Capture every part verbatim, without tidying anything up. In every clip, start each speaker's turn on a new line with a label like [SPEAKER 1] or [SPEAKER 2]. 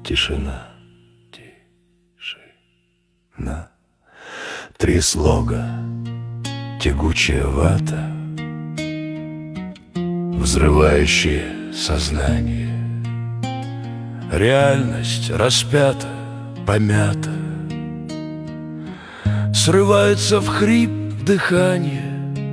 [SPEAKER 1] тишина, тишина. Три слога, тягучая вата, взрывающие сознание. Реальность распята, помята, срывается в хрип дыхание.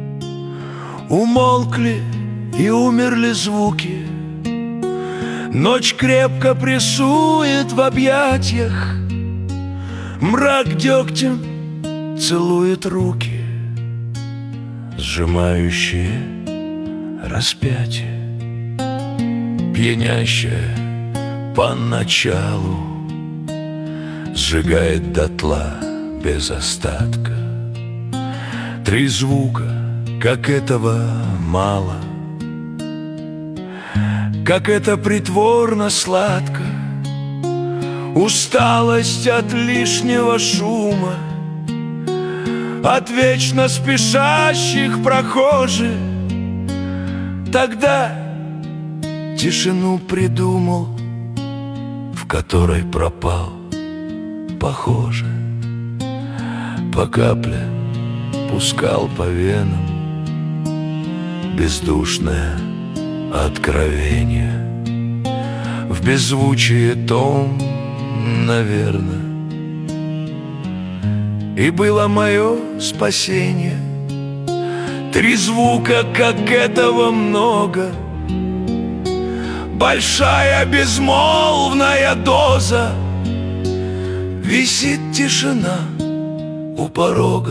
[SPEAKER 1] Умолкли и умерли звуки. Ночь крепко прессует в объятиях. Мрак дегтем целует руки, сжимающие распятие. Пьянящее поначалу сжигает дотла без остатка. Три звука, как этого мало, как это притворно сладко. Усталость от лишнего шума, от вечно спешащих прохожих. Тогда тишину придумал, в которой пропал, похоже. По капле пускал по венам бездушное откровение. В беззвучие том, наверно, и было мое спасение. Три звука, как этого много, большая безмолвная доза. Висит тишина у порога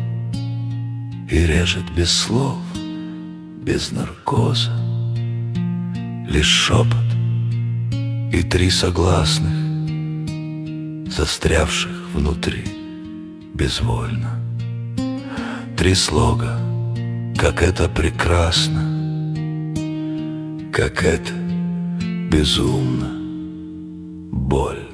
[SPEAKER 1] и режет без слов, без наркоза. Лишь шепот и три согласных, застрявших внутри безвольно. Три слога, как это прекрасно, как это безумно больно.